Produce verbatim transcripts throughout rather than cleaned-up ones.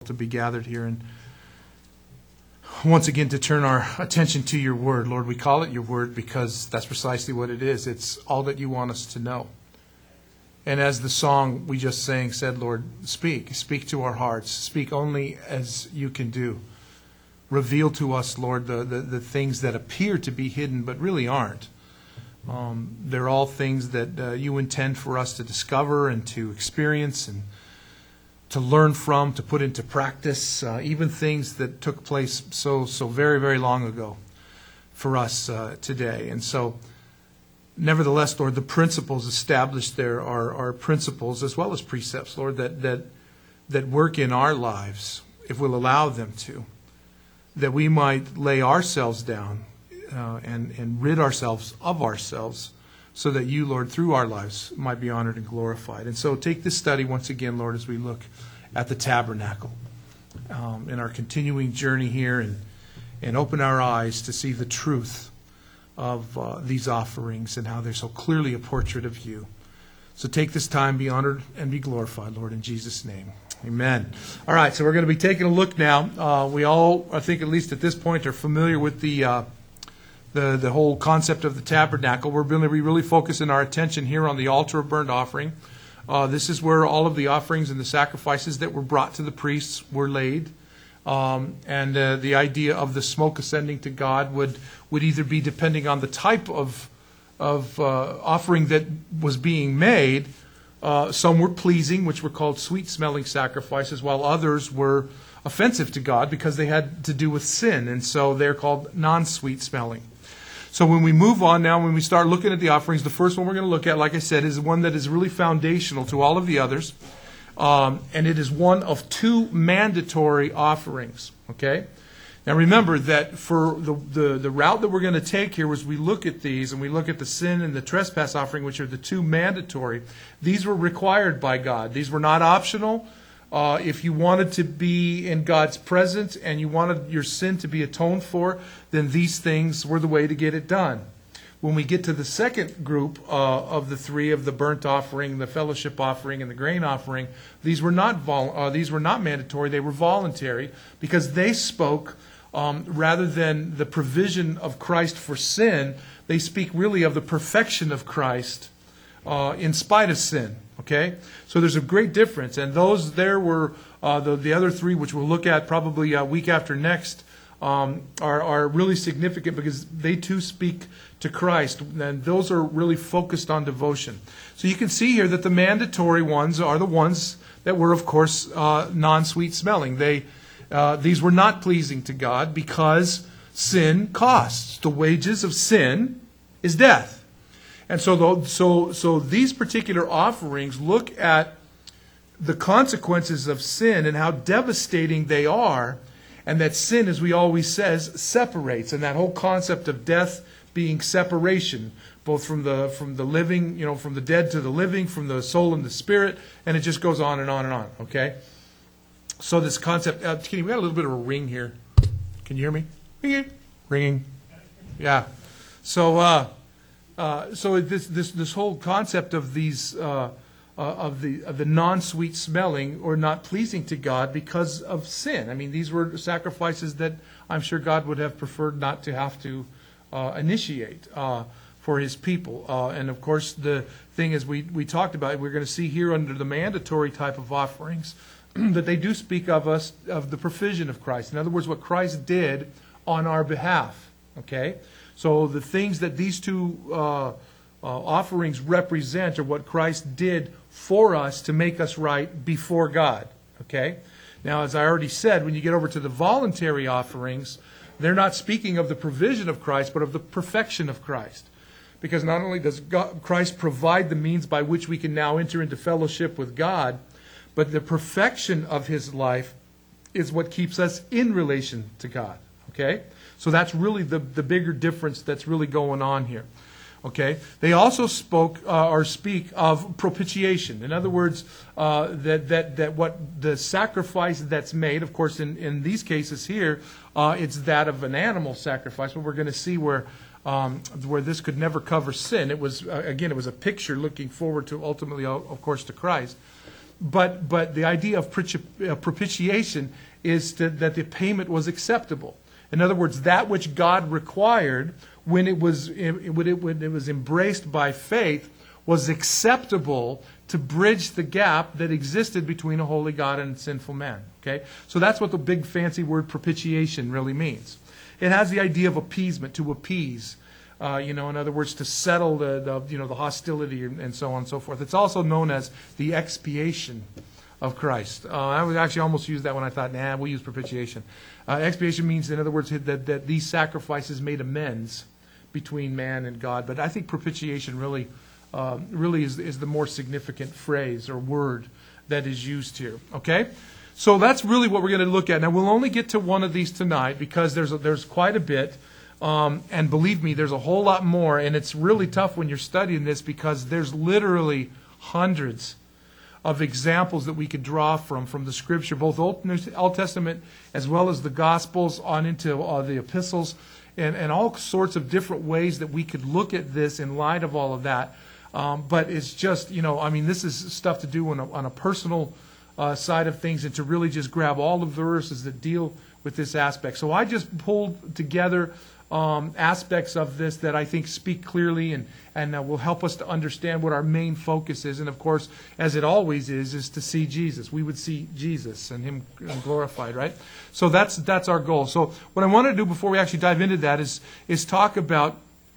to be gathered here and once again to turn our attention to your word. Lord, we call it your word because that's precisely what it is. It's all that you want us to know. And as the song we just sang said, Lord, speak. Speak to our hearts. Speak only as you can do. Reveal to us, Lord, the, the, the things that appear to be hidden but really aren't. Um, they're all things that uh, you intend for us to discover and to experience and to learn from, to put into practice, uh, even things that took place so so very, very long ago for us uh, today. And so, nevertheless, Lord, the principles established there are, are principles as well as precepts, Lord, that, that, that work in our lives, if we'll allow them to, that we might lay ourselves down uh, and, and rid ourselves of ourselves, so that you, Lord, through our lives might be honored and glorified. And so take this study once again, Lord, as we look at the tabernacle um, in our continuing journey here, and, and open our eyes to see the truth of uh, these offerings and how they're so clearly a portrait of you. So take this time, be honored and be glorified, Lord, in Jesus' name. Amen. All right, so we're going to be taking a look now. Uh, we all, I think at least at this point, are familiar with the... Uh, The, the whole concept of the tabernacle. We're going to be really focusing our attention here on the altar of burnt offering. Uh, this is where all of the offerings and the sacrifices that were brought to the priests were laid. Um, and uh, the idea of the smoke ascending to God would, would either be depending on the type of, of uh, offering that was being made. Uh, some were pleasing, which were called sweet-smelling sacrifices, while others were offensive to God because they had to do with sin. And so they're called non-sweet smelling. So when we move on now, when we start looking at the offerings, the first one we're going to look at, like I said, is one that is really foundational to all of the others. Um, and it is one of two mandatory offerings. Okay? Now remember that for the, the, the route that we're going to take here as we look at these, and we look at the sin and the trespass offering, which are the two mandatory, these were required by God. These were not optional. Uh, if you wanted to be in God's presence and you wanted your sin to be atoned for, then these things were the way to get it done. When we get to the second group uh, of the three, of the burnt offering, the fellowship offering, and the grain offering, these were not vol- uh, these were not mandatory. They were voluntary because they spoke um, rather than the provision of Christ for sin. They speak really of the perfection of Christ uh, in spite of sin. Okay, so there's a great difference, and those there were uh, the the other three, which we'll look at probably a week after next, um, are are really significant because they too speak to Christ, and those are really focused on devotion. So you can see here that the mandatory ones are the ones that were, of course, uh, non-sweet smelling. They uh, these were not pleasing to God because sin costs. The wages of sin is death. And so, so, so these particular offerings look at the consequences of sin and how devastating they are, and that sin, as we always says, separates. And that whole concept of death being separation, both from the from the living, you know, from the dead to the living, from the soul and the spirit, and it just goes on and on and on. Okay. So this concept, uh, Kenny, we got a little bit of a ring here. Can you hear me? Ringing, ringing. Yeah. So. Uh, Uh, so this this this whole concept of these uh, uh, of the of the non-sweet smelling or not pleasing to God because of sin. I mean, these were sacrifices that I'm sure God would have preferred not to have to uh, initiate uh, for His people. Uh, and of course, the thing is, we we talked about, we're going to see here under the mandatory type of offerings that they do speak of us of the provision of Christ. In other words, what Christ did on our behalf. Okay. So the things that these two uh, uh, offerings represent are what Christ did for us to make us right before God. Okay? Now, as I already said, when you get over to the voluntary offerings, they're not speaking of the provision of Christ, but of the perfection of Christ. Because not only does God, Christ provide the means by which we can now enter into fellowship with God, but the perfection of His life is what keeps us in relation to God. Okay? So that's really the, the bigger difference that's really going on here. Okay? They also spoke uh, or speak of propitiation. In other words, uh, that, that, that what the sacrifice that's made, of course, in, in these cases here, uh, it's that of an animal sacrifice. But we're going to see where um, where this could never cover sin. It was, uh, again, it was a picture looking forward to ultimately, of course, to Christ. but but the idea of propitiation is to, that the payment was acceptable. In other words, that which God required when it was when it, when it was embraced by faith was acceptable to bridge the gap that existed between a holy God and a sinful man. Okay, so that's what the big fancy word propitiation really means. It has the idea of appeasement, to appease. Uh, you know, in other words, to settle the, the you know the hostility and, and so on and so forth. It's also known as the expiation of Christ. Uh, I would actually almost use that when I thought, nah, we'll use propitiation. Uh, expiation means, in other words, that, that these sacrifices made amends between man and God. But I think propitiation really, uh, really is, is the more significant phrase or word that is used here. Okay, so that's really what we're going to look at. Now we'll only get to one of these tonight because there's a, there's quite a bit. Um, and believe me, there's a whole lot more, and it's really tough when you're studying this because there's literally hundreds of examples that we could draw from from the Scripture, both Old, Old Testament as well as the Gospels on into uh, the epistles, and, and all sorts of different ways that we could look at this in light of all of that. Um, but it's just, you know, I mean, this is stuff to do on a, on a personal uh, side of things and to really just grab all of the verses that deal with this aspect. So I just pulled together Um, aspects of this that I think speak clearly and, and uh, will help us to understand what our main focus is. And of course, as it always is, is to see Jesus. We would see Jesus and Him glorified, right? So that's that's our goal. So what I want to do before we actually dive into that is, is talk about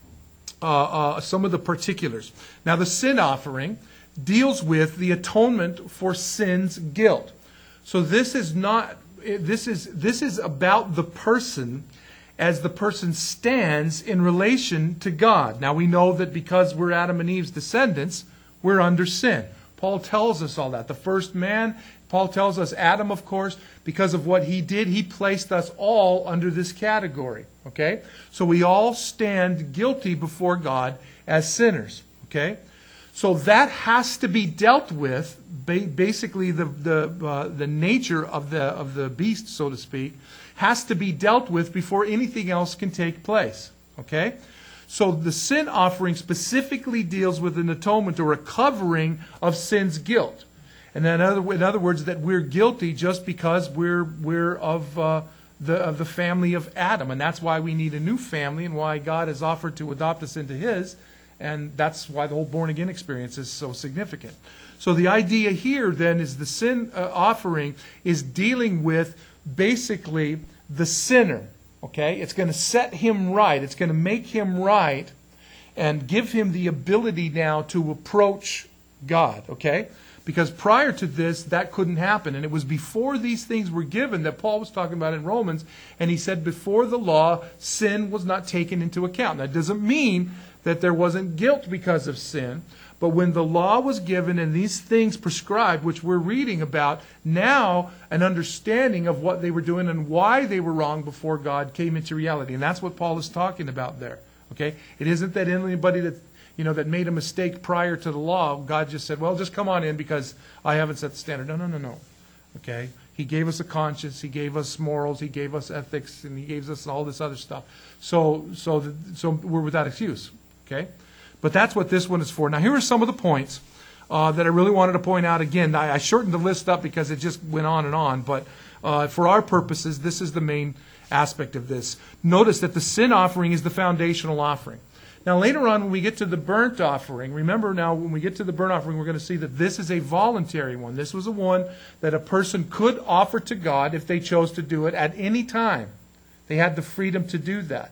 uh, uh, some of the particulars. Now, the sin offering deals with the atonement for sin's guilt. So this is not, this is this is about the person as the person stands in relation to God. Now we know that because we're Adam and Eve's descendants, we're under sin. Paul tells us all that. The first man, Paul tells us, Adam, of course, because of what he did, he placed us all under this category. Okay? So we all stand guilty before God as sinners. Okay? So that has to be dealt with, basically the the uh, the nature of the of the beast, so to speak, has to be dealt with before anything else can take place. Okay? So the sin offering specifically deals with an atonement or a covering of sin's guilt. And then in other, in other words, that we're guilty just because we're we're of uh, the of the family of Adam. And that's why we need a new family and why God has offered to adopt us into His. And that's why the whole born-again experience is so significant. So the idea here then is the sin uh, offering is dealing with basically the sinner. Okay? It's going to set him right. It's going to make him right and give him the ability now to approach God. Okay? Because prior to this, that couldn't happen. And it was before these things were given that Paul was talking about in Romans. And he said before the law, sin was not taken into account. That doesn't mean that there wasn't guilt because of sin. But when the law was given and these things prescribed, which we're reading about, now an understanding of what they were doing and why they were wrong before God came into reality. And that's what Paul is talking about there. Okay? It isn't that anybody that you know that made a mistake prior to the law, God just said, well, just come on in because I haven't set the standard. No, no, no, no. Okay? He gave us a conscience, He gave us morals, He gave us ethics, and He gave us all this other stuff. So so the, so we're without excuse. Okay? But that's what this one is for. Now, here are some of the points uh, that I really wanted to point out. Again, I, I shortened the list up because it just went on and on. But uh, for our purposes, this is the main aspect of this. Notice that the sin offering is the foundational offering. Now, later on, when we get to the burnt offering, remember now, when we get to the burnt offering, we're going to see that this is a voluntary one. This was a one that a person could offer to God if they chose to do it at any time. They had the freedom to do that.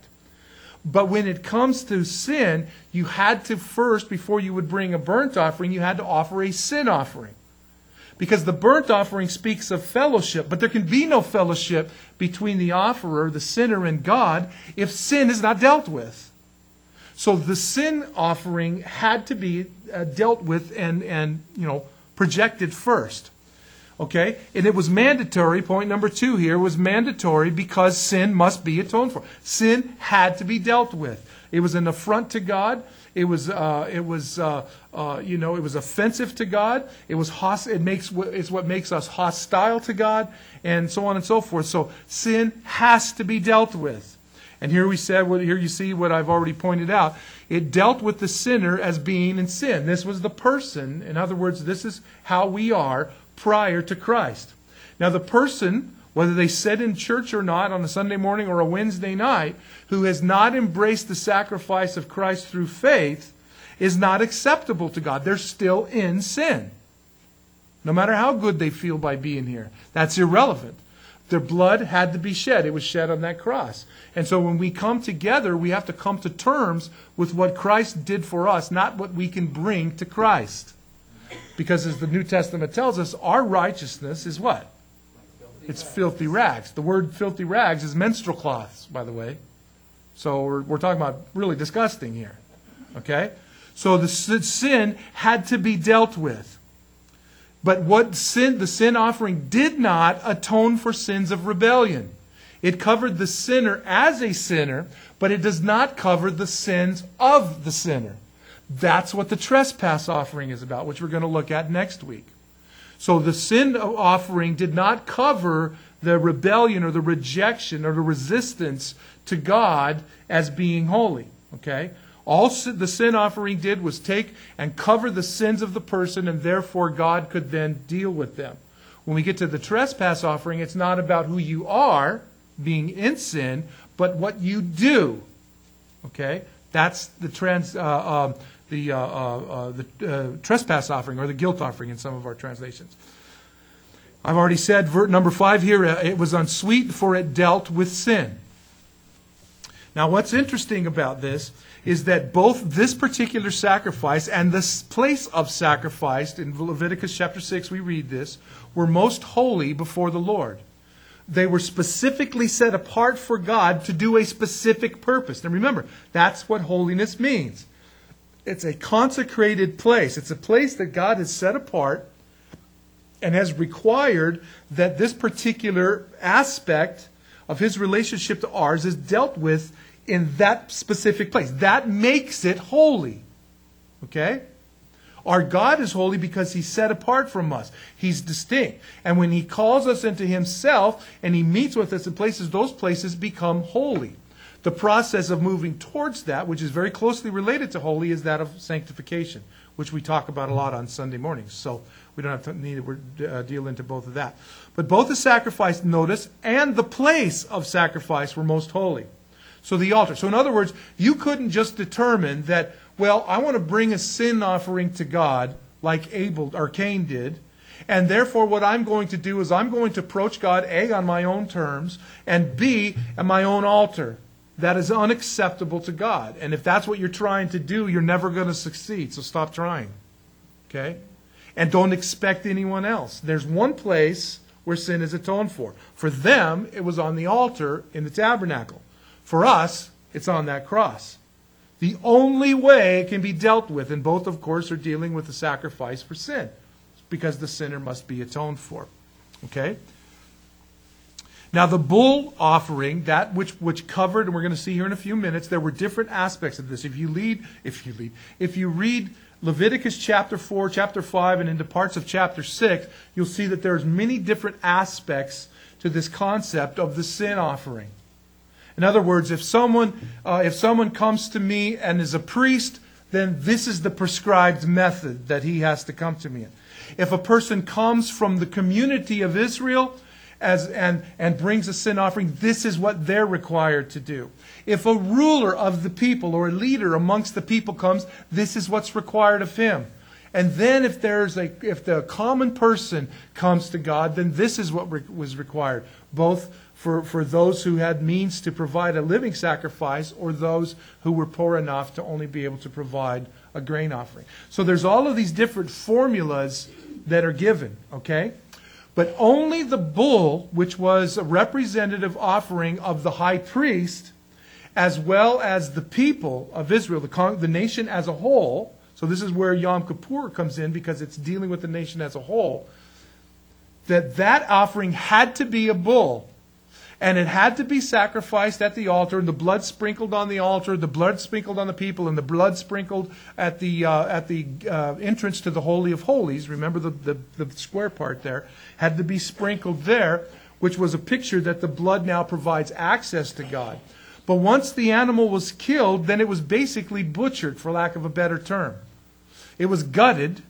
But when it comes to sin, you had to first, before you would bring a burnt offering, you had to offer a sin offering. Because the burnt offering speaks of fellowship, but there can be no fellowship between the offerer, the sinner, and God if sin is not dealt with. So the sin offering had to be uh, dealt with and, and, you know, projected first. Okay? And it was mandatory, point number two here, was mandatory because sin must be atoned for. Sin had to be dealt with. It was an affront to God. It was, uh, it was, uh, uh, you know, it was offensive to God. It was host- It makes it's what makes us hostile to God, and so on and so forth. So sin has to be dealt with. And here we said, well, here you see what I've already pointed out. It dealt with the sinner as being in sin. This was the person. In other words, this is how we are prior to Christ. Now the person, whether they sit in church or not on a Sunday morning or a Wednesday night, who has not embraced the sacrifice of Christ through faith, is not acceptable to God. They're still in sin. No matter how good they feel by being here. That's irrelevant. Their blood had to be shed. It was shed on that cross. And so when we come together, we have to come to terms with what Christ did for us, not what we can bring to Christ. Because as the New Testament tells us, our righteousness is what? It's filthy rags. The word filthy rags is menstrual cloths, by the way. So we're, we're talking about really disgusting here. Okay? So the sin had to be dealt with. But what sin, the sin offering did not atone for sins of rebellion. It covered the sinner as a sinner, but it does not cover the sins of the sinner. That's what the trespass offering is about, which we're going to look at next week. So the sin offering did not cover the rebellion or the rejection or the resistance to God as being holy. Okay? All the sin offering did was take and cover the sins of the person, and therefore God could then deal with them. When we get to the trespass offering, it's not about who you are being in sin, but what you do. Okay? That's the trans, uh, uh, the uh, uh, uh, the uh, trespass offering, or the guilt offering in some of our translations. I've already said, verse number five here, uh, it was unsweet, for it dealt with sin. Now, what's interesting about this is that both this particular sacrifice and this place of sacrifice, in Leviticus chapter six, we read this, were most holy before the Lord. They were specifically set apart for God to do a specific purpose. Now remember, that's what holiness means. It's a consecrated place. It's a place that God has set apart and has required that this particular aspect of His relationship to ours is dealt with in that specific place. That makes it holy. Okay? Our God is holy because He's set apart from us. He's distinct. And when He calls us into Himself and He meets with us in places, those places become holy. The process of moving towards that, which is very closely related to holy, is that of sanctification, which we talk about a lot on Sunday mornings. So we don't have to need to uh, deal into both of that. But both the sacrifice, notice, and the place of sacrifice were most holy. So the altar. So in other words, you couldn't just determine that, well, I want to bring a sin offering to God like Abel or Cain did, and therefore what I'm going to do is I'm going to approach God, A, on my own terms, and B, at my own altar. That is unacceptable to God. And if that's what you're trying to do, you're never going to succeed. So stop trying. Okay? And don't expect anyone else. There's one place where sin is atoned for. For them, it was on the altar in the tabernacle. For us, it's on that cross. The only way it can be dealt with, and both, of course, are dealing with the sacrifice for sin, because the sinner must be atoned for. Okay? Now, the bull offering, that which which covered, and we're going to see here in a few minutes, there were different aspects of this. If you lead, if you lead, if you read Leviticus chapter four, chapter five, and into parts of chapter six, you'll see that there's many different aspects to this concept of the sin offering. In other words, if someone uh, if someone comes to me and is a priest, then this is the prescribed method that he has to come to me in. If a person comes from the community of Israel as and, and brings a sin offering, this is what they're required to do. If a ruler of the people or a leader amongst the people comes, this is what's required of him. And then if there's a if the common person comes to God, then this is what re- was required, both for, for those who had means to provide a living sacrifice or those who were poor enough to only be able to provide a grain offering. So there's all of these different formulas that are given, okay? But only the bull, which was a representative offering of the high priest, as well as the people of Israel, the, con- the nation as a whole. So this is where Yom Kippur comes in, because it's dealing with the nation as a whole. That that offering had to be a bull. And it had to be sacrificed at the altar, and the blood sprinkled on the altar, the blood sprinkled on the people, and the blood sprinkled at the uh, at the uh, entrance to the Holy of Holies. Remember the, the, the square part there? Had to be sprinkled there, which was a picture that the blood now provides access to God. But once the animal was killed, then it was basically butchered, for lack of a better term. It was gutted.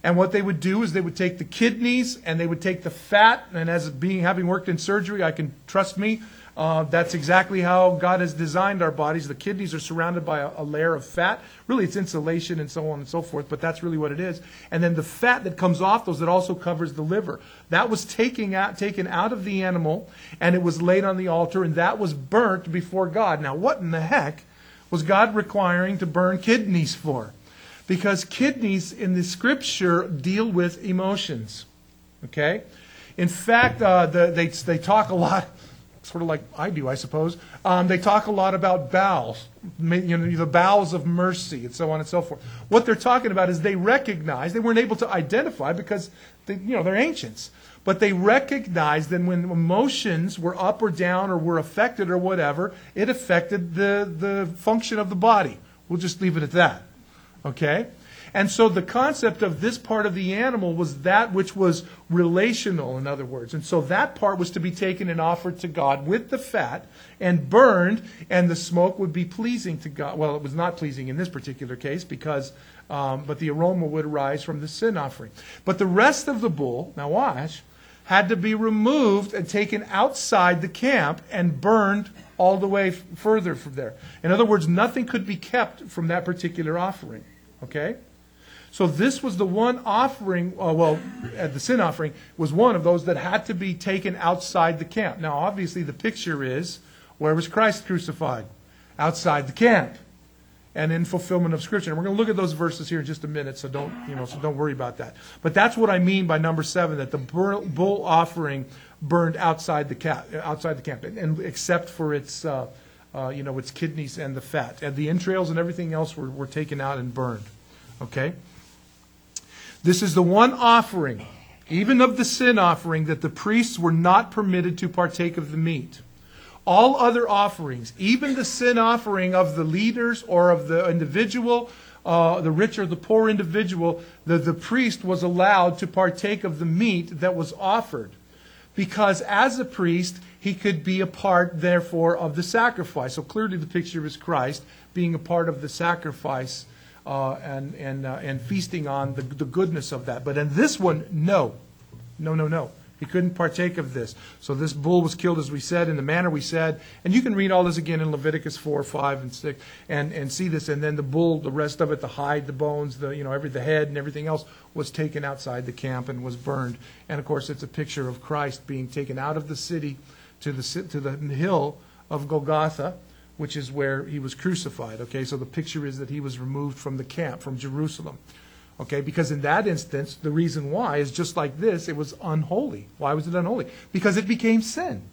And what they would do is they would take the kidneys and they would take the fat. And as being having worked in surgery, I can trust me, uh, that's exactly how God has designed our bodies. The kidneys are surrounded by a, a layer of fat. Really, it's insulation and so on and so forth, but that's really what it is. And then the fat that comes off those, that also covers the liver. That was taken out, taken out of the animal, and it was laid on the altar, and that was burnt before God. Now, what in the heck was God requiring to burn kidneys for? Because kidneys in the Scripture deal with emotions. Okay? In fact, uh, the, they, they talk a lot, sort of like I do, I suppose. Um, they talk a lot about bowels, you know, the bowels of mercy, and so on and so forth. What they're talking about is they recognize, they weren't able to identify because they, you know, they're ancients, but they recognized that when emotions were up or down or were affected or whatever, it affected the, the function of the body. We'll just leave it at that. Okay? And so the concept of this part of the animal was that which was relational, in other words. And so that part was to be taken and offered to God with the fat and burned, and the smoke would be pleasing to God. Well, it was not pleasing in this particular case, because, um, but the aroma would arise from the sin offering. But the rest of the bull, now watch, had to be removed and taken outside the camp and burned all the way f- further from there. In other words, nothing could be kept from that particular offering. Okay? So this was the one offering, uh, well, uh, the sin offering was one of those that had to be taken outside the camp. Now, obviously, the picture is, where was Christ crucified? Outside the camp. And in fulfillment of Scripture. And we're going to look at those verses here in just a minute, so don't, you know, so don't worry about that. But that's what I mean by number seven, that the bull offering burned outside the camp, outside the camp, and, and except for its, uh, uh, you know, its kidneys and the fat, and the entrails and everything else were, were taken out and burned. Okay. This is the one offering, even of the sin offering, that the priests were not permitted to partake of the meat. All other offerings, even the sin offering of the leaders or of the individual, uh, the rich or the poor individual, the, the priest was allowed to partake of the meat that was offered. Because as a priest, he could be a part, therefore, of the sacrifice. So clearly the picture is Christ being a part of the sacrifice uh, and, and, uh, and feasting on the, the goodness of that. But in this one, no. No, no, no. He couldn't partake of this. So this bull was killed, as we said, in the manner we said. And you can read all this again in Leviticus four, five, and six, and, and see this. And then the bull, the rest of it, the hide, the bones, the you know every the head and everything else was taken outside the camp and was burned. And of course, it's a picture of Christ being taken out of the city to the to the hill of Golgotha, which is where he was crucified. Okay, so the picture is that he was removed from the camp, from Jerusalem. Okay, because in that instance, the reason why is just like this, it was unholy. Why was it unholy? Because it became sin.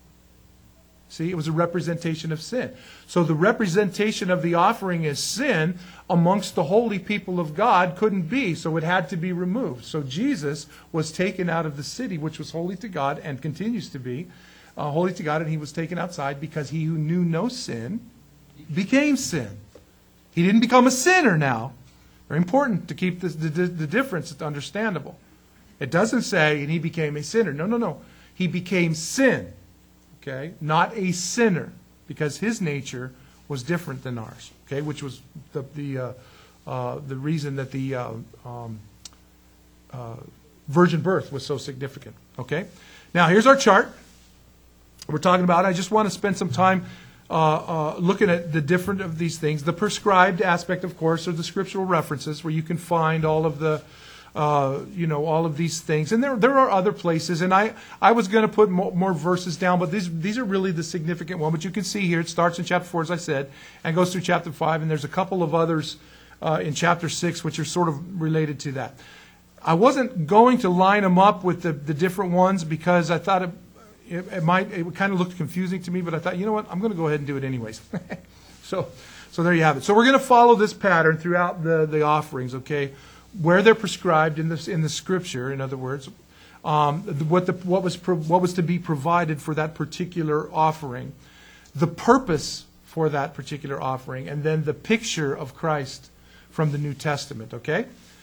See, it was a representation of sin. So the representation of the offering as sin amongst the holy people of God couldn't be, so it had to be removed. So Jesus was taken out of the city, which was holy to God and continues to be uh, holy to God, and he was taken outside because he who knew no sin became sin. He didn't become a sinner now. Very important to keep this, the, the difference understandable. It doesn't say, and he became a sinner. No, no, no. He became sin. Okay? Not a sinner. Because his nature was different than ours. Okay? Which was the the, uh, uh, the reason that the uh, um, uh, virgin birth was so significant. Okay? Now, here's our chart. We're talking about, I just want to spend some time Uh, uh, looking at the different of these things. The prescribed aspect, of course, are the scriptural references where you can find all of the, uh, you know, all of these things. And there, there are other places. And I, I was going to put more, more verses down, but these, these are really the significant one. But you can see here, it starts in chapter four, as I said, and goes through chapter five. And there's a couple of others uh, in chapter six, which are sort of related to that. I wasn't going to line them up with the, the different ones because I thought it, It, it might it kind of looked confusing to me, but I thought, you know what, I'm going to go ahead and do it anyways. so, so there you have it. So we're going to follow this pattern throughout the, the offerings, okay, where they're prescribed in the in the Scripture. In other words, um, what the what was pro, what was to be provided for that particular offering, the purpose for that particular offering, and then the picture of Christ from the New Testament. Okay.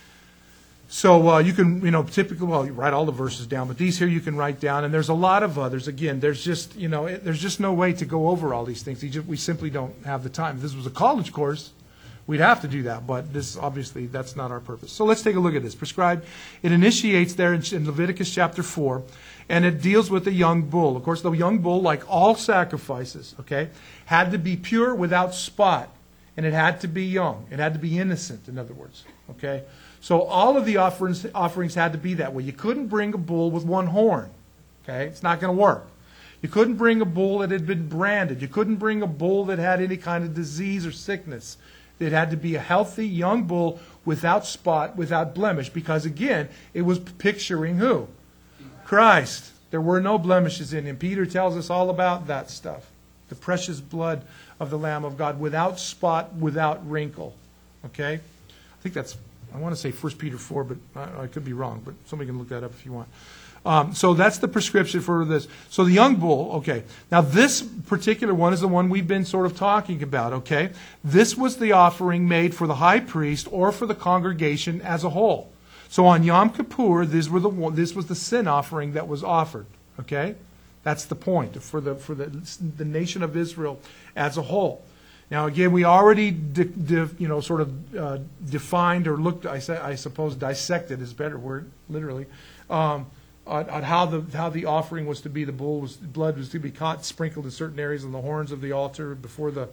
So uh, you can, you know, typically, well, you write all the verses down, but these here you can write down, and there's a lot of others. Again, there's just, you know, it, there's just no way to go over all these things. We, just, we simply don't have the time. If this was a college course, we'd have to do that, but this obviously that's not our purpose. So let's take a look at this. Prescribed, it initiates there in, in Leviticus chapter four, and it deals with the young bull. Of course, the young bull, like all sacrifices, okay, had to be pure without spot, and it had to be young. It had to be innocent, in other words, okay. So all of the offerings offerings had to be that way. You couldn't bring a bull with one horn, okay. It's not going to work. You couldn't bring a bull that had been branded. You couldn't bring a bull that had any kind of disease or sickness. It had to be a healthy young bull without spot, without blemish, because again, it was picturing who? Christ. There were no blemishes in him. Peter tells us all about that stuff. The precious blood of the Lamb of God, without spot, without wrinkle. Okay? I think that's, I want to say First Peter four, but I, I could be wrong, but somebody can look that up if you want. Um, so that's the prescription for this. So the young bull, okay. Now this particular one is the one we've been sort of talking about, okay. This was the offering made for the high priest or for the congregation as a whole. So on Yom Kippur, this, were the, this was the sin offering that was offered, okay. That's the point for the for the, the nation of Israel as a whole. Now again, we already di, di, you know sort of uh, defined or looked, I, say, I suppose dissected is a better word, literally, um, On, on how the how the offering was to be. The bull was blood was to be caught, sprinkled in certain areas on the horns of the altar before the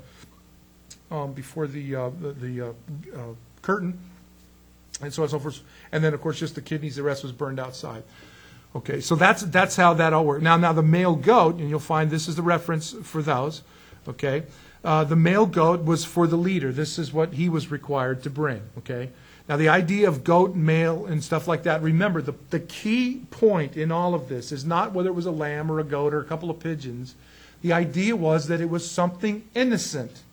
um, before the uh, the, the uh, uh, curtain, and so on and so forth. And then of course just the kidneys. The rest was burned outside. Okay, so that's that's how that all worked. Now now the male goat, and you'll find this is the reference for those. Okay, uh, the male goat was for the leader. This is what he was required to bring. Okay. Now, the idea of goat, male, and stuff like that, remember, the, the key point in all of this is not whether it was a lamb or a goat or a couple of pigeons. The idea was that it was something innocent.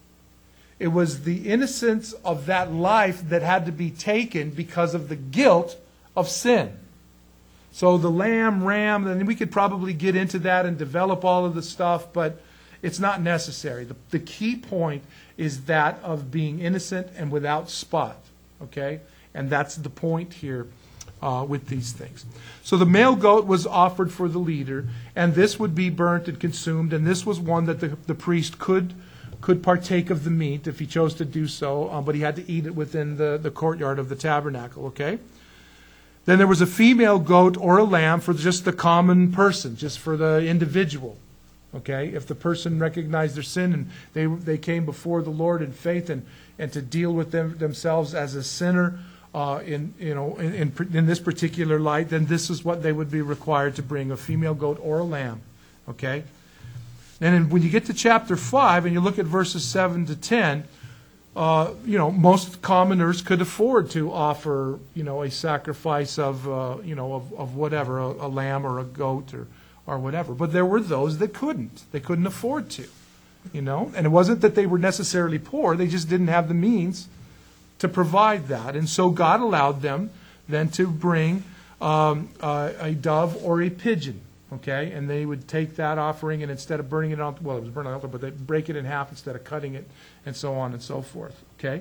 It was the innocence of that life that had to be taken because of the guilt of sin. So the lamb, ram, and we could probably get into that and develop all of the stuff, but it's not necessary. The, the key point is that of being innocent and without spot. Okay? And that's the point here uh, with these things. So the male goat was offered for the leader, and this would be burnt and consumed, and this was one that the, the priest could could partake of the meat if he chose to do so, um, but he had to eat it within the, the courtyard of the tabernacle. Okay? Then there was a female goat or a lamb for just the common person, just for the individual. Okay? If the person recognized their sin and they they came before the Lord in faith and and to deal with them themselves as a sinner uh, in you know in, in in this particular light, then this is what they would be required to bring: a female goat or a lamb. Okay, and then when you get to chapter five and you look at verses seven to ten, uh, you know most commoners could afford to offer you know a sacrifice of uh, you know of, of whatever a, a lamb or a goat or or whatever, but there were those that couldn't. They couldn't afford to. You know, and it wasn't that they were necessarily poor. They just didn't have the means to provide that. And so God allowed them then to bring um, uh, a dove or a pigeon. Okay, and they would take that offering and instead of burning it on, well, it was burned on the altar, but they'd break it in half instead of cutting it and so on and so forth. Okay.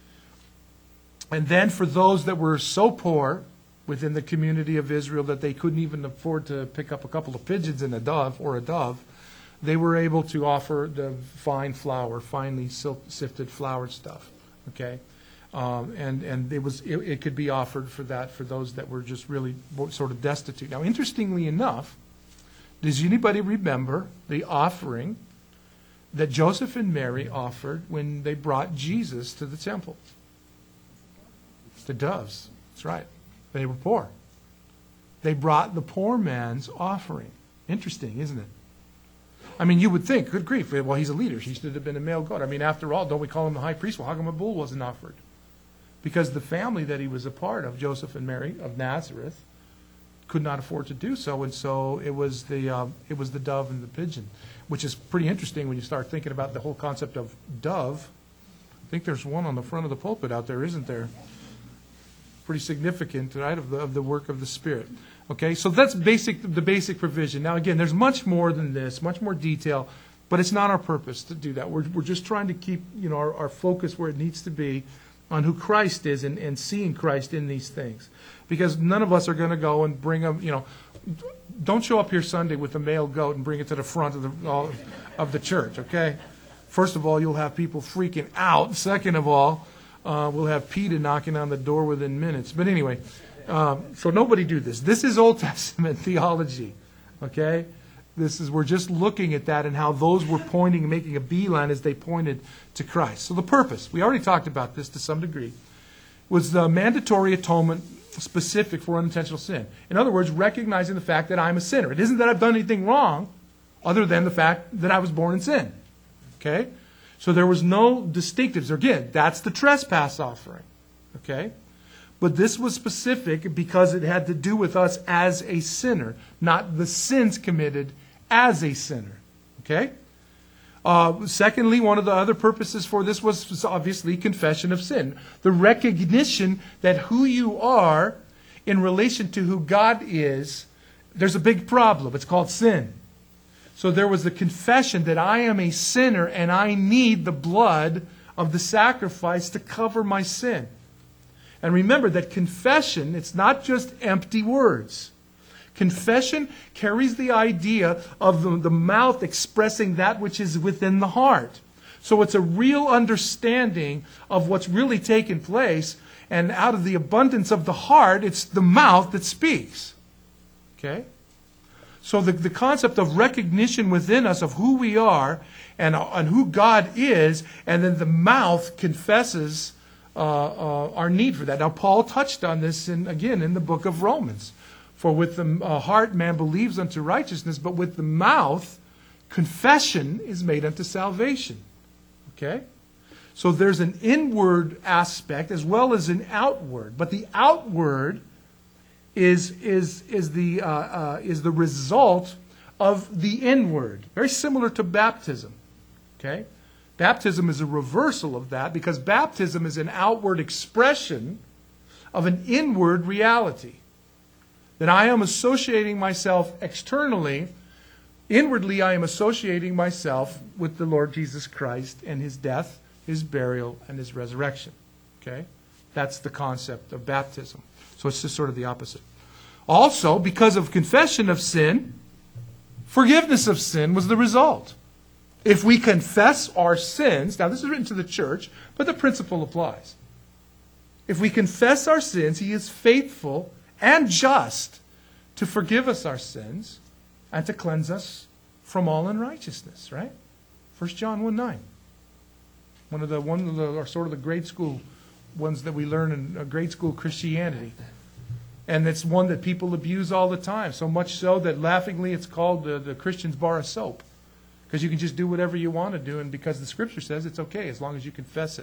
And then for those that were so poor within the community of Israel that they couldn't even afford to pick up a couple of pigeons and a dove or a dove, they were able to offer the fine flour, finely sifted flour stuff, okay, um, and and it was it, it could be offered for that for those that were just really sort of destitute. Now, interestingly enough, does anybody remember the offering that Joseph and Mary offered when they brought Jesus to the temple? The doves. That's right. They were poor. They brought the poor man's offering. Interesting, isn't it? I mean, you would think, good grief, well, he's a leader. He should have been a male goat. I mean, after all, don't we call him the high priest? Well, how come a bull wasn't offered? Because the family that he was a part of, Joseph and Mary of Nazareth, could not afford to do so, and so it was the um, it was the dove and the pigeon, which is pretty interesting when you start thinking about the whole concept of dove. I think there's one on the front of the pulpit out there, isn't there? Pretty significant, right, of the of the work of the Spirit. Okay, so that's basic, the basic provision. Now, again, there's much more than this, much more detail, but it's not our purpose to do that. We're we're just trying to keep, you know, our, our focus where it needs to be on who Christ is and, and seeing Christ in these things. Because none of us are going to go and bring them, you know, don't show up here Sunday with a male goat and bring it to the front of the all, of the church, okay? first of all, you'll have people freaking out. Second of all, uh, we'll have PETA knocking on the door within minutes. But anyway, um, so nobody do this. This is Old Testament theology, okay? This is, we're just looking at that and how those were pointing and making a beeline as they pointed to Christ. So the purpose, we already talked about this to some degree, was the mandatory atonement specific for unintentional sin. In other words, recognizing the fact that I'm a sinner. It isn't that I've done anything wrong other than the fact that I was born in sin. Okay? So there was no distinctives. Again, that's the trespass offering. Okay? But this was specific because it had to do with us as a sinner, not the sins committed as a sinner. Okay? Uh, secondly, one of the other purposes for this was obviously confession of sin. The recognition that who you are in relation to who God is, there's a big problem. It's called sin. So there was the confession that I am a sinner and I need the blood of the sacrifice to cover my sin. And remember that confession, it's not just empty words. Confession carries the idea of the, the mouth expressing that which is within the heart. So it's a real understanding of what's really taken place. And out of the abundance of the heart, it's the mouth that speaks. Okay? So the, the concept of recognition within us of who we are and, and who God is, and then the mouth confesses uh, uh, our need for that. Now, Paul touched on this, in, again, in the book of Romans. For with the uh, heart man believes unto righteousness, but with the mouth confession is made unto salvation. Okay? So there's an inward aspect as well as an outward. But the outward is, is, is, the, uh, uh, is the result of the inward. Very similar to baptism. Okay? Baptism is a reversal of that because baptism is an outward expression of an inward reality. That I am associating myself externally. Inwardly, I am associating myself with the Lord Jesus Christ and His death, His burial, and His resurrection. Okay? That's the concept of baptism. So it's just sort of the opposite. Also, because of confession of sin, forgiveness of sin was the result. If we confess our sins, now this is written to the church, but the principle applies. If we confess our sins, He is faithful and just to forgive us our sins and to cleanse us from all unrighteousness, right? First John one nine. One of the one of the or sort of the grade school ones that we learn in uh, grade school Christianity. And it's one that people abuse all the time, so much so that laughingly it's called the, the Christian's bar of soap. Because you can just do whatever you want to do, and because the Scripture says it's okay as long as you confess it.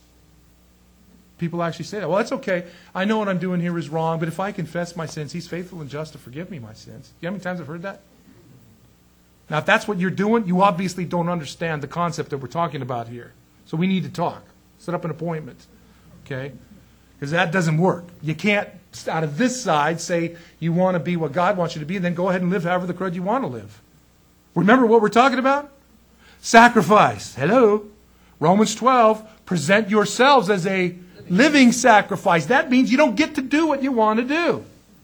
People actually say that. Well, that's okay. I know what I'm doing here is wrong, but if I confess my sins, He's faithful and just to forgive me my sins. Do you know how many times I've heard that? Now, if that's what you're doing, you obviously don't understand the concept that we're talking about here. So we need to talk. Set up an appointment. Okay? Because that doesn't work. You can't, out of this side, say you want to be what God wants you to be, and then go ahead and live however the crud you want to live. Remember what we're talking about? Sacrifice. Hello? Romans twelve, present yourselves as a living sacrifice. That means you don't get to do what you want to do.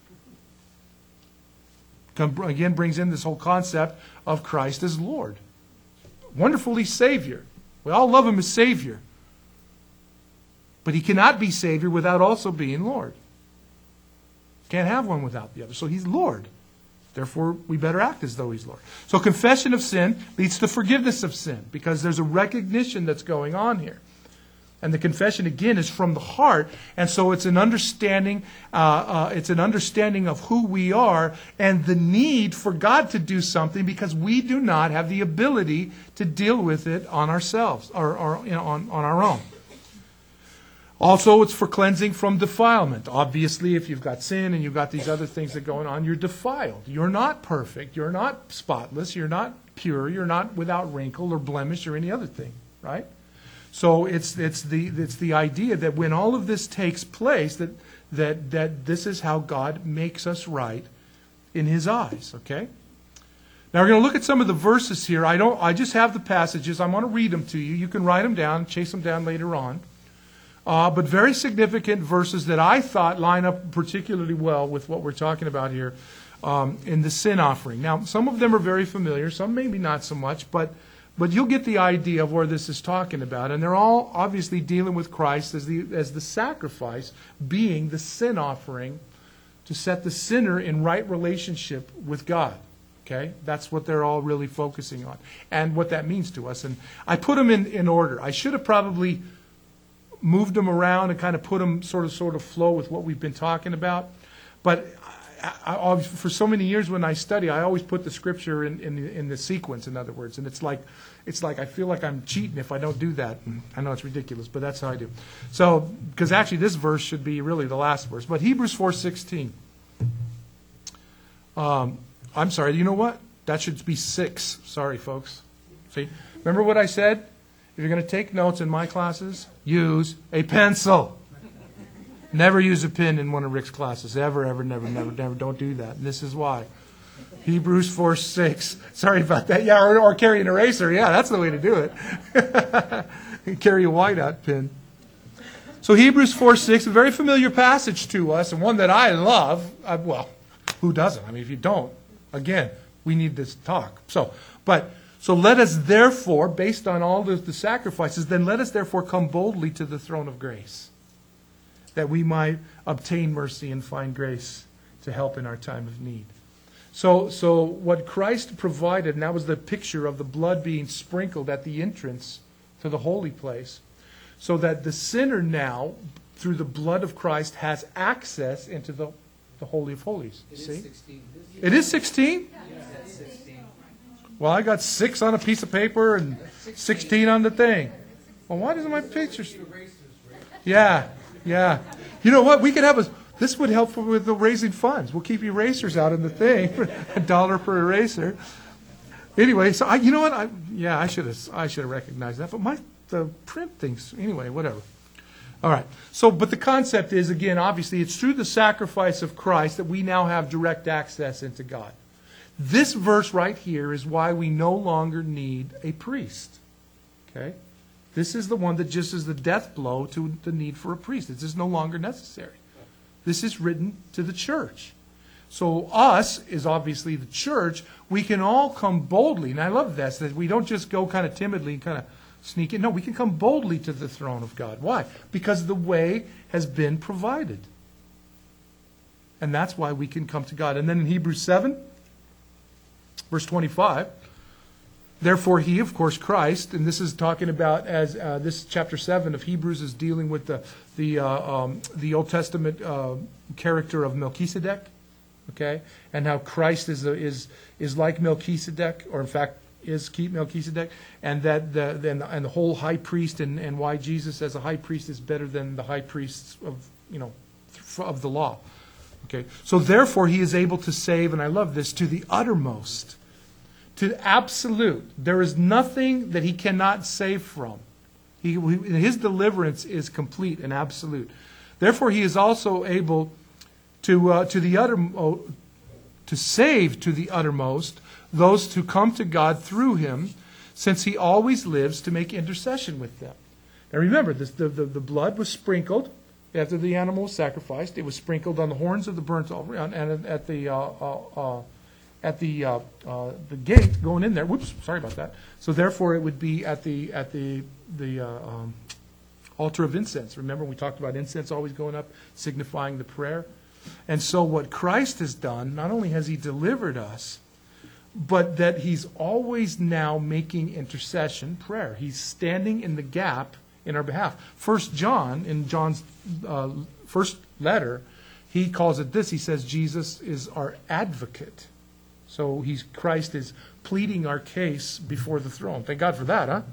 Again, brings in this whole concept of Christ as Lord. Wonderfully Savior. We all love Him as Savior. But He cannot be Savior without also being Lord. Can't have one without the other. So He's Lord. Therefore, we better act as though He's Lord. So confession of sin leads to forgiveness of sin because there's a recognition that's going on here. And the confession, again, is from the heart. And so it's an understanding, uh, uh, it's an understanding of who we are and the need for God to do something because we do not have the ability to deal with it on ourselves or, or you know, on, on our own. Also, it's for cleansing from defilement. Obviously, if you've got sin and you've got these other things that are going on, you're defiled. You're not perfect. You're not spotless. You're not pure. You're not without wrinkle or blemish or any other thing, right? So it's it's the it's the idea that when all of this takes place, that that that this is how God makes us right in His eyes. Okay. Now we're going to look at some of the verses here. I don't. I just have the passages. I'm going to read them to you. You can write them down, chase them down later on. Uh, but very significant verses that I thought line up particularly well with what we're talking about here um, in the sin offering. Now, some of them are very familiar. Some maybe not so much, but. But you'll get the idea of where this is talking about. And they're all obviously dealing with Christ as the, as the sacrifice, being the sin offering to set the sinner in right relationship with God. Okay? That's what they're all really focusing on. And what that means to us. And I put them in, in order. I should have probably moved them around and kind of put them sort of sort of flow with what we've been talking about. But I, I, for so many years when I study, I always put the scripture in, in, the, in the sequence, in other words. And it's like, it's like I feel like I'm cheating if I don't do that. And I know it's ridiculous, but that's how I do. So, because actually this verse should be really the last verse. But Hebrews four sixteen. Um, I'm sorry, you know what? That should be six. Sorry, folks. See? Remember what I said? If you're going to take notes in my classes, use a pencil. Never use a pen in one of Rick's classes. Ever, ever, never, never, never. Don't do that. And this is why. Hebrews four six. Sorry about that. Yeah, or, or carry an eraser. Yeah, that's the way to do it. Carry a whiteout pen. So Hebrews four six, a very familiar passage to us, and one that I love. I, well, who doesn't? I mean, if you don't, again, we need this talk. So, but so let us therefore, based on all the, the sacrifices, then let us therefore come boldly to the throne of grace, that we might obtain mercy and find grace to help in our time of need. So, so what Christ provided, and that was the picture of the blood being sprinkled at the entrance to the holy place, so that the sinner now, through the blood of Christ, has access into the, the Holy of Holies. It See? is sixteen. It is sixteen? Yeah, that's sixteen. Well, I got six on a piece of paper and sixteen on the thing. Well, why doesn't my picture... Yeah, yeah. You know what? We could have a... This would help with the raising funds. We'll keep erasers out in the thing, a dollar per eraser. Anyway, so I, you know what? I, yeah, I should have. I should have recognized that. But my the print things. Anyway, whatever. All right. So, but the concept is, again, obviously, it's through the sacrifice of Christ that we now have direct access into God. This verse right here is why we no longer need a priest. Okay. This is the one that just is the death blow to the need for a priest. This is no longer necessary. This is written to the church. So us is obviously the church. We can all come boldly. And I love this, that we don't just go kind of timidly and kind of sneak in. No, we can come boldly to the throne of God. Why? Because the way has been provided. And that's why we can come to God. And then in Hebrews seven, verse twenty-five, therefore he, of course, Christ, and this is talking about as uh, this chapter seven of Hebrews is dealing with the the uh, um, the Old Testament uh, character of Melchizedek, okay, and how Christ is a, is is like Melchizedek, or in fact is keep Melchizedek, and that the then and the whole high priest, and, and why Jesus as a high priest is better than the high priests of you know of the law, okay. So therefore he is able to save, and I love this, to the uttermost. To absolute. There is nothing that he cannot save from. He, his deliverance is complete and absolute. Therefore, he is also able to uh, to the utter, to save to the uttermost those who come to God through him, since he always lives to make intercession with them. Now remember, this, the, the, the blood was sprinkled after the animal was sacrificed. It was sprinkled on the horns of the burnt offering and at the uh, uh, uh, at the uh, uh, the gate going in there. Whoops, sorry about that. So therefore, it would be at the at the the uh, um, altar of incense. Remember, we talked about incense always going up, signifying the prayer. And so, what Christ has done, not only has he delivered us, but that he's always now making intercession prayer. He's standing in the gap in our behalf. First John, in John's uh, first letter, he calls it this. He says Jesus is our advocate. So he's Christ is pleading our case before the throne. Thank God for that, huh?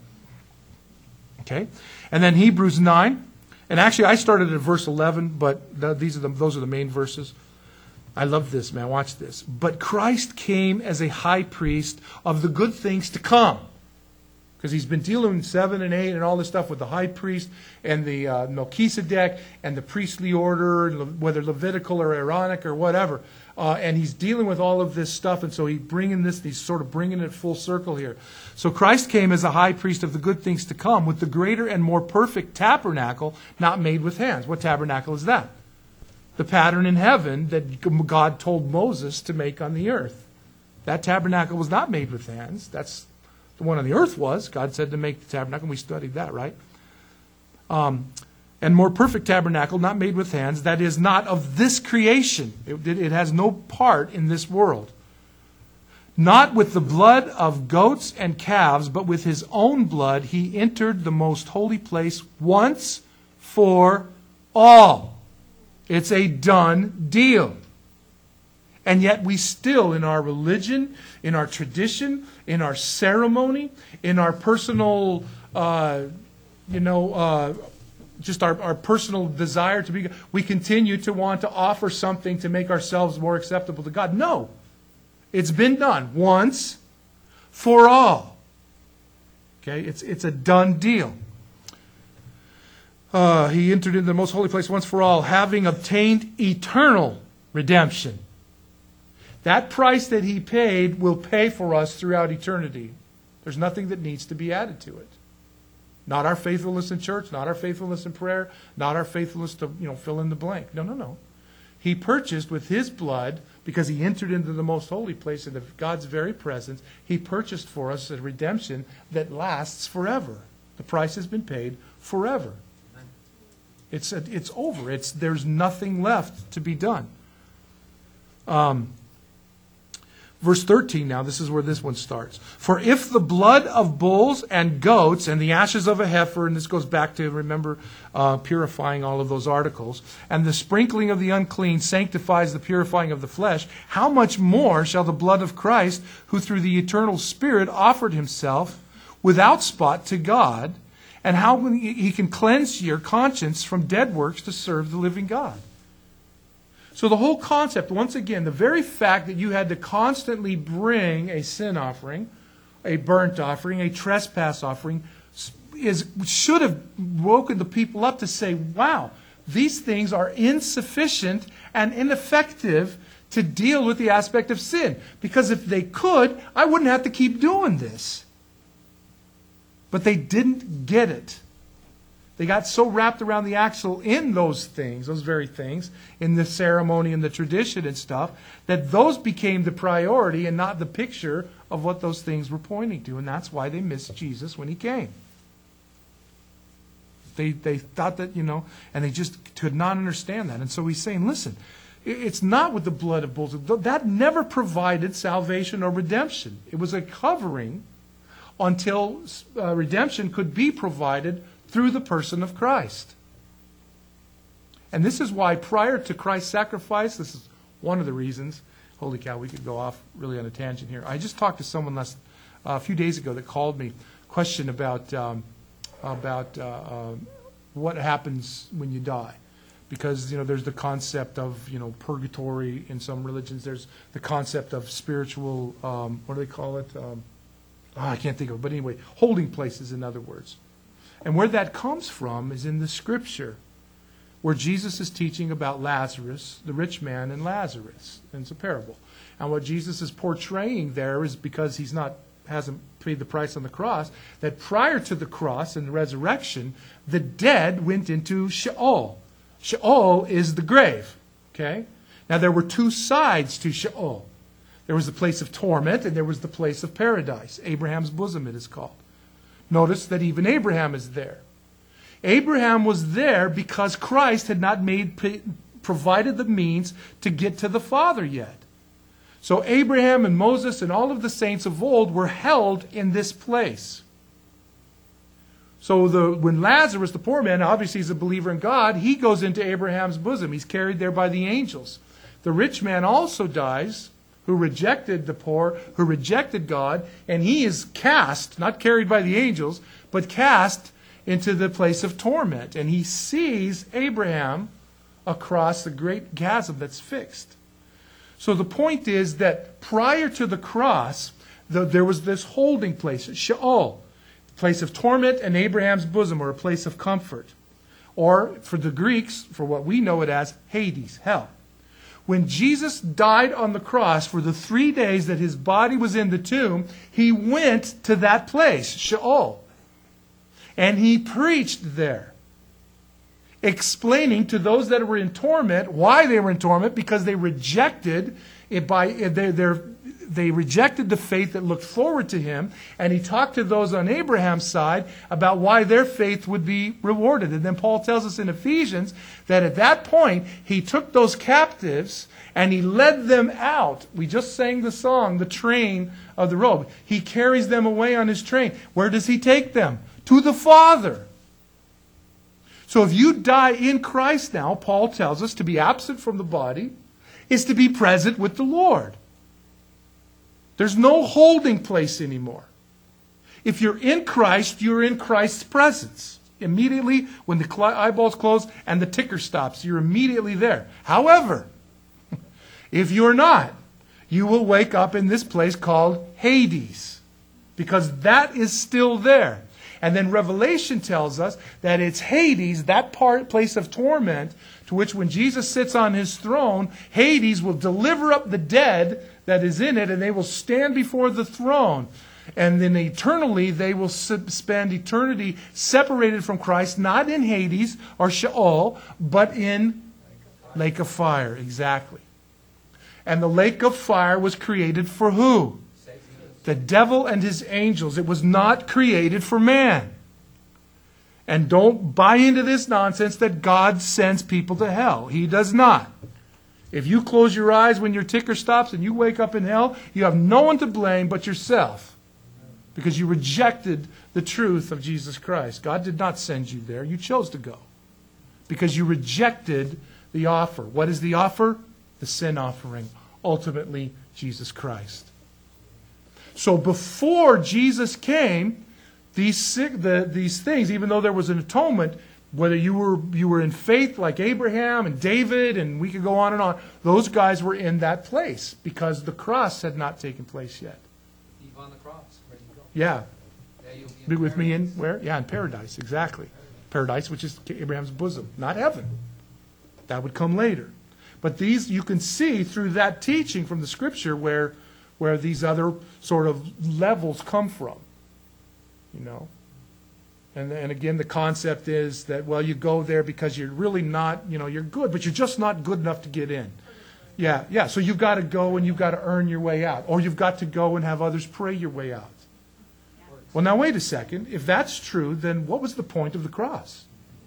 Okay. And then Hebrews nine. And actually, I started at verse eleven, but the, these are the, those are the main verses. I love this, man. Watch this. But Christ came as a high priest of the good things to come. Because he's been dealing in seven and eight and all this stuff with the high priest and the uh, Melchizedek and the priestly order, whether Levitical or Aaronic or whatever. Uh, and he's dealing with all of this stuff, and so he's bringing this, he's sort of bringing it full circle here. So Christ came as a high priest of the good things to come with the greater and more perfect tabernacle not made with hands. What tabernacle is that? The pattern in heaven that God told Moses to make on the earth. That tabernacle was not made with hands. That's The one on the earth was. God said to make the tabernacle, and we studied that, right? Um, and more perfect tabernacle, not made with hands, that is not of this creation. It, it has no part in this world. Not with the blood of goats and calves, but with his own blood he entered the most holy place once for all. It's a done deal. And yet we still, in our religion, in our tradition, in our ceremony, in our personal, uh, you know, uh, just our, our personal desire to be, we continue to want to offer something to make ourselves more acceptable to God. No. It's been done once for all. Okay? It's, it's a done deal. Uh, he entered into the most holy place once for all, having obtained eternal redemption. That price that he paid will pay for us throughout eternity. There's nothing that needs to be added to it. Not our faithfulness in church, not our faithfulness in prayer, not our faithfulness to, you know, fill in the blank. No, no, no. He purchased with his blood, because he entered into the most holy place into God's very presence, he purchased for us a redemption that lasts forever. The price has been paid forever. It's a, it's over. It's there's nothing left to be done. Um, verse thirteen now, this is where this one starts. For if the blood of bulls and goats and the ashes of a heifer, and this goes back to, remember, uh, purifying all of those articles, and the sprinkling of the unclean sanctifies the purifying of the flesh, how much more shall the blood of Christ, who through the eternal Spirit offered himself without spot to God, and how he can cleanse your conscience from dead works to serve the living God. So the whole concept, once again, the very fact that you had to constantly bring a sin offering, a burnt offering, a trespass offering, is should have woken the people up to say, wow, these things are insufficient and ineffective to deal with the aspect of sin. Because if they could, I wouldn't have to keep doing this. But they didn't get it. They got so wrapped around the axle in those things, those very things, in the ceremony and the tradition and stuff, that those became the priority and not the picture of what those things were pointing to. And that's why they missed Jesus when he came. They, they thought that, you know, and they just could not understand that. And so he's saying, listen, it's not with the blood of bulls. That never provided salvation or redemption. It was a covering until uh, redemption could be provided through the person of Christ. And this is why prior to Christ's sacrifice, this is one of the reasons, holy cow, we could go off really on a tangent here. I just talked to someone last, uh, a few days ago that called me, question about, um, about uh, uh, what happens when you die. Because, you know, there's the concept of, you know, purgatory in some religions. There's the concept of spiritual, um, what do they call it? Um, oh, I can't think of it. But anyway, holding places, in other words. And where that comes from is in the Scripture, where Jesus is teaching about Lazarus, the rich man, and Lazarus. And it's a parable. And what Jesus is portraying there is, because he's not hasn't paid the price on the cross, that prior to the cross and the resurrection, the dead went into Sheol. Sheol is the grave. Okay? Now there were two sides to Sheol. There was the place of torment and there was the place of paradise. Abraham's bosom, it is called. Notice that even Abraham is there. Abraham was there because Christ had not made provided the means to get to the Father yet. So Abraham and Moses and all of the saints of old were held in this place. So the, when Lazarus, the poor man, obviously is a believer in God, he goes into Abraham's bosom. He's carried there by the angels. The rich man also dies, who rejected the poor, who rejected God, and he is cast, not carried by the angels, but cast into the place of torment. And he sees Abraham across the great chasm that's fixed. So the point is that prior to the cross, the, there was this holding place, Sheol, a place of torment, and Abraham's bosom, or a place of comfort. Or, for the Greeks, for what we know it as, Hades, hell. When Jesus died on the cross for the three days that his body was in the tomb, he went to that place, Sheol. And he preached there, explaining to those that were in torment why they were in torment, because they rejected it by their, their they rejected the faith that looked forward to him, and he talked to those on Abraham's side about why their faith would be rewarded. And then Paul tells us in Ephesians that at that point, he took those captives and he led them out. We just sang the song, The Train of the Robe. He carries them away on his train. Where does he take them? To the Father. So if you die in Christ now, Paul tells us to be absent from the body is to be present with the Lord. There's no holding place anymore. If you're in Christ, you're in Christ's presence. Immediately, when the eyeballs close and the ticker stops, you're immediately there. However, if you're not, you will wake up in this place called Hades, because that is still there. And then Revelation tells us that it's Hades, that part, place of torment, to which when Jesus sits on his throne, Hades will deliver up the dead that is in it, and they will stand before the throne. And then eternally, they will spend eternity separated from Christ, not in Hades or Sheol, but in lake of fire. Exactly. And the lake of fire was created for who? The devil and his angels. It was not created for man. And don't buy into this nonsense that God sends people to hell. He does not. If you close your eyes when your ticker stops and you wake up in hell, you have no one to blame but yourself, because you rejected the truth of Jesus Christ. God did not send you there. You chose to go because you rejected the offer. What is the offer? The sin offering. Ultimately, Jesus Christ. So before Jesus came, these the, these things, even though there was an atonement, whether you were you were in faith like Abraham and David, and we could go on and on, those guys were in that place because the cross had not taken place yet. Eve on the cross, ready to go. Yeah. Yeah, you'll be, Be with me in paradise. where? Yeah, in paradise, exactly. Paradise, which is Abraham's bosom, not heaven. That would come later. But these, you can see through that teaching from the Scripture where where these other sort of levels come from. You know? And, and again, the concept is that, well, you go there because you're really not, you know, you're good, but you're just not good enough to get in. Yeah, yeah. So you've got to go and you've got to earn your way out. Or you've got to go and have others pray your way out. Well, now wait a second. If that's true, then what was the point of the cross?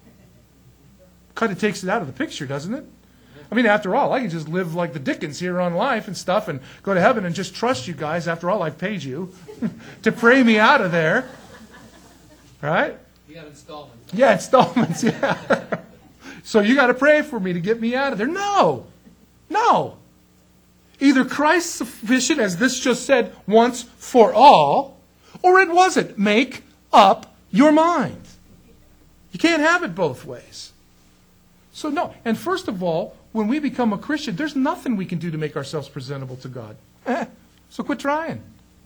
Kind of takes it out of the picture, doesn't it? I mean, after all, I can just live like the Dickens here on life and stuff and go to heaven and just trust you guys. After all, I've paid you to pray me out of there. Right? You got installments. Yeah, installments, yeah. So you got to pray for me to get me out of there. No. No. Either Christ's sufficient, as this just said, once for all, or it wasn't. Make up your mind. You can't have it both ways. So no. And first of all, when we become a Christian, there's nothing we can do to make ourselves presentable to God. Eh, so quit trying.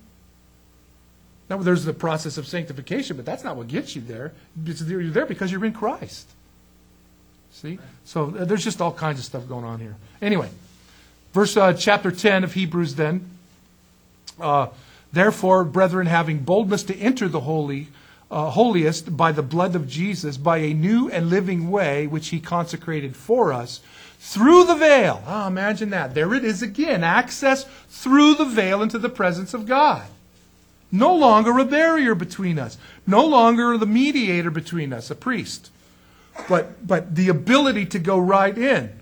Now, there's the process of sanctification, but that's not what gets you there. It's, you're there because you're in Christ. See? So uh, there's just all kinds of stuff going on here. Anyway, verse uh, chapter ten of Hebrews then. Uh, Therefore, brethren, having boldness to enter the holy, uh, holiest by the blood of Jesus, by a new and living way which he consecrated for us, through the veil. Ah, imagine that. There it is again. Access through the veil into the presence of God. No longer a barrier between us. No longer the mediator between us, a priest. But, but the ability to go right in.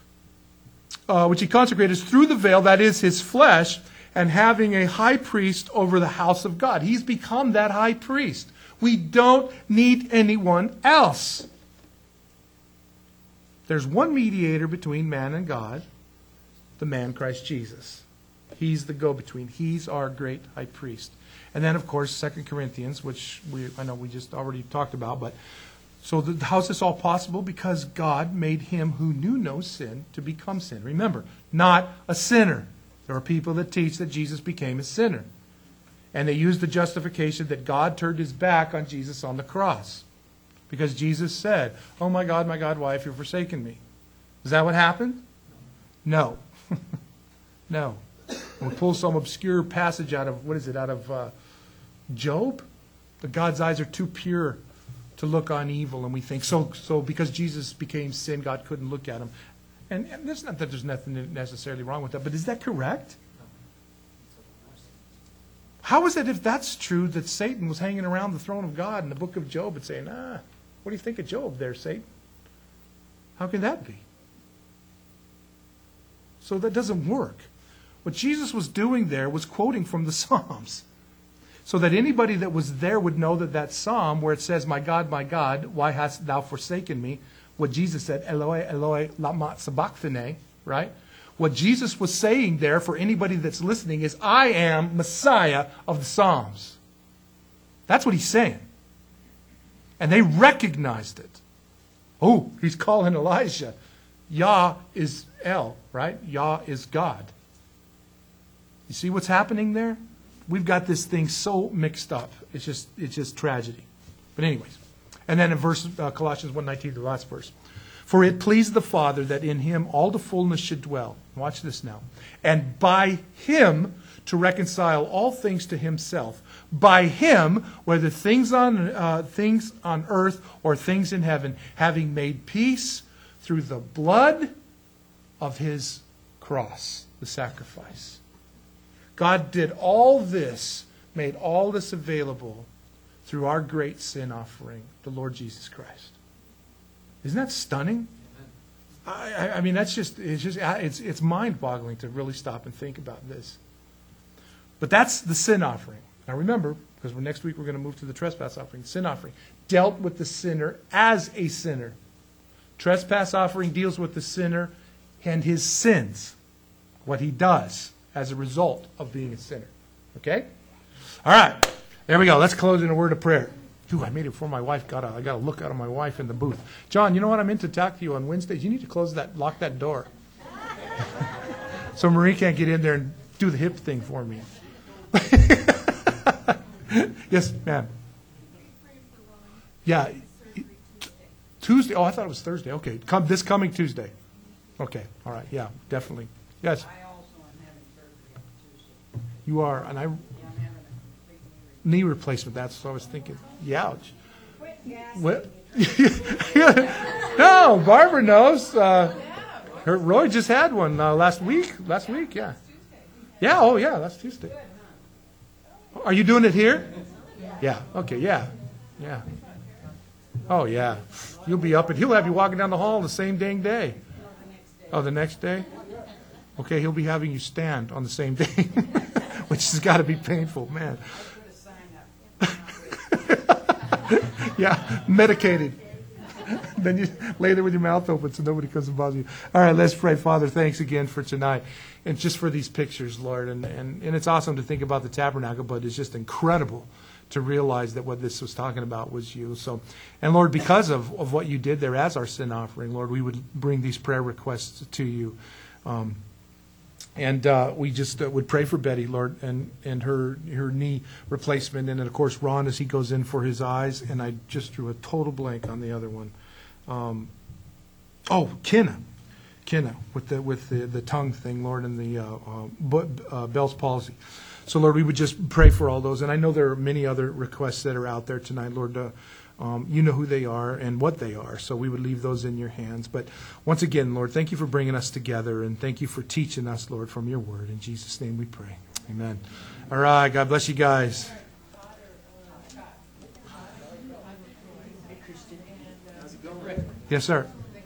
Uh, which he consecrated is through the veil, that is his flesh, and having a high priest over the house of God. He's become that high priest. We don't need anyone else. There's one mediator between man and God, the man Christ Jesus. He's the go-between. He's our great high priest. And then, of course, Second Corinthians, which we I know we just already talked about. But so the, how is this all possible? Because God made him who knew no sin to become sin. Remember, not a sinner. There are people that teach that Jesus became a sinner. And they use the justification that God turned his back on Jesus on the cross. Because Jesus said, "Oh my God, my God, why have you forsaken me?" Is that what happened? No. No. And we pull some obscure passage out of, what is it, out of uh, Job? That God's eyes are too pure to look on evil. And we think, so so because Jesus became sin, God couldn't look at him. And, and it's not that there's nothing necessarily wrong with that, but is that correct? How is it, if that's true, that Satan was hanging around the throne of God in the book of Job and saying, ah, what do you think of Job there, Satan? How can that be? So that doesn't work. What Jesus was doing there was quoting from the Psalms, so that anybody that was there would know that that psalm where it says, my God, my God, why hast thou forsaken me? What Jesus said, Eloi, Eloi, lama sabachthani, right? What Jesus was saying there for anybody that's listening is, I am Messiah of the Psalms. That's what he's saying. And they recognized it. Oh, he's calling Elijah. Yah is El, right? Yah is God. You see what's happening there? We've got this thing so mixed up. It's just it's just tragedy. But anyways. And then in verse uh, Colossians one nineteen, the last verse. For it pleased the Father that in him all the fullness should dwell. Watch this now. And by him to reconcile all things to himself. By him, whether things on uh, things on earth or things in heaven, having made peace through the blood of his cross, the sacrifice. God did all this, made all this available through our great sin offering, the Lord Jesus Christ. Isn't that stunning? I, I, I mean, that's just, it's just, it's, it's mind-boggling to really stop and think about this. But that's the sin offering. Now remember, because we're, next week we're going to move to the trespass offering. Sin offering dealt with the sinner as a sinner. Trespass offering deals with the sinner and his sins, what he does as a result of being a sinner. Okay? All right. There we go. Let's close in a word of prayer. Ooh, I made it before my wife got out. I got a look out of my wife in the booth. John, you know what? I'm in to talk to you on Wednesdays. You need to close that, lock that door. So Marie can't get in there and do the hip thing for me. Yes, ma'am. Yeah. Tuesday. Oh, I thought it was Thursday. Okay. Come this coming Tuesday. Okay. All right. Yeah, definitely. Yes. I also am having surgery on Tuesday. You are, and I Yeah, I'm having a big knee knee replacement. That's what I was thinking. Youch. Quit gassing. What? No, Barbara knows. Uh, her Roy just had one uh, last week. Last week, yeah. Yeah. Oh, yeah. That's Tuesday. Are you doing it here? Yeah. Okay. Yeah. Yeah. Oh, yeah. You'll be up, and he'll have you walking down the hall the same dang day. Oh, the next day? Okay, he'll be having you stand on the same day, which has got to be painful, man. Yeah, medicated. Then you lay there with your mouth open so nobody comes and bothers you. All right, let's pray. Father, thanks again for tonight and just for these pictures, Lord. And, and, and it's awesome to think about the tabernacle, but it's just incredible to realize that what this was talking about was you. So, and Lord, because of, of what you did there as our sin offering, Lord, we would bring these prayer requests to you. Um, and uh, we just uh, would pray for Betty, Lord, and, and her her knee replacement. And then, of course, Ron as he goes in for his eyes. And I just drew a total blank on the other one. Um, oh, Kenna. Kenna with the with the, the tongue thing, Lord, and the uh, uh, uh, Bell's palsy. So, Lord, we would just pray for all those. And I know there are many other requests that are out there tonight, Lord. Uh, um, you know who they are and what they are. So we would leave those in your hands. But once again, Lord, thank you for bringing us together. And thank you for teaching us, Lord, from your word. In Jesus' name we pray. Amen. All right. God bless you guys. Yes, sir.